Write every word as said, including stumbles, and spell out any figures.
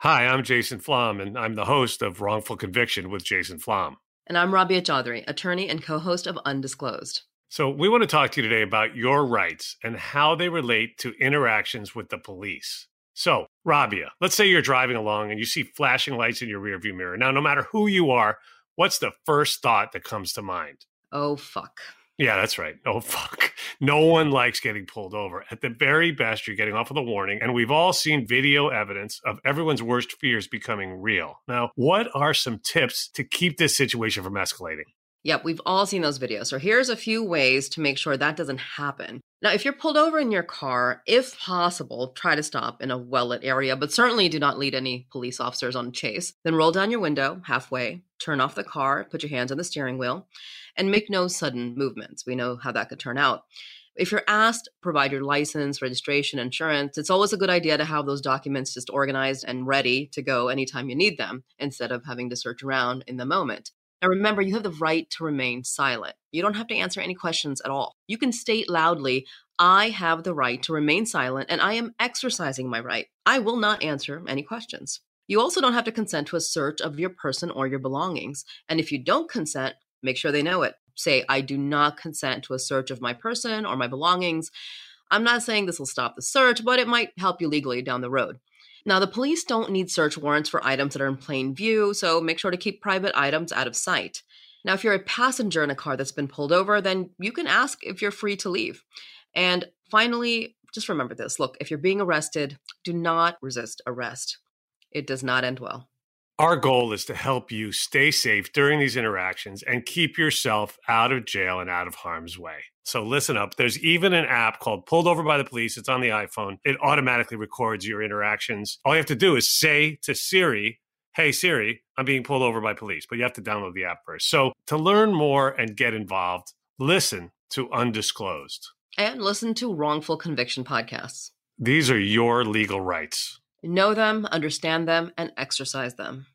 Hi, I'm Jason Flom, and I'm the host of Wrongful Conviction with Jason Flom. And I'm Rabia Chaudhry, attorney and co-host of Undisclosed. So we want to talk to you today about your rights and how they relate to interactions with the police. So, Rabia, let's say you're driving along and you see flashing lights in your rearview mirror. Now, no matter who you are, what's the first thought that comes to mind? Oh, fuck. Yeah, that's right. Oh, fuck. No one likes getting pulled over. At the very best, you're getting off with a warning, and we've all seen video evidence of everyone's worst fears becoming real. Now, what are some tips to keep this situation from escalating? Yep, we've all seen those videos. So here's a few ways to make sure that doesn't happen. Now, if you're pulled over in your car, if possible, try to stop in a well-lit area, but certainly do not lead any police officers on a chase. Then roll down your window halfway, turn off the car, put your hands on the steering wheel, and make no sudden movements. We know how that could turn out. If you're asked, provide your license, registration, insurance. It's always a good idea to have those documents just organized and ready to go anytime you need them, instead of having to search around in the moment. Now, remember, you have the right to remain silent. You don't have to answer any questions at all. You can state loudly, I have the right to remain silent, and I am exercising my right. I will not answer any questions. You also don't have to consent to a search of your person or your belongings. And if you don't consent, make sure they know it. Say, I do not consent to a search of my person or my belongings. I'm not saying this will stop the search, but it might help you legally down the road. Now, the police don't need search warrants for items that are in plain view, so make sure to keep private items out of sight. Now, if you're a passenger in a car that's been pulled over, then you can ask if you're free to leave. And finally, just remember this. Look, if you're being arrested, do not resist arrest. It does not end well. Our goal is to help you stay safe during these interactions and keep yourself out of jail and out of harm's way. So listen up. There's even an app called Pulled Over by the Police. It's on the iPhone. It automatically records your interactions. All you have to do is say to Siri, hey, Siri, I'm being pulled over by police. But you have to download the app first. So to learn more and get involved, listen to Undisclosed. And listen to Wrongful Conviction podcasts. These are your legal rights. Know them, understand them, and exercise them.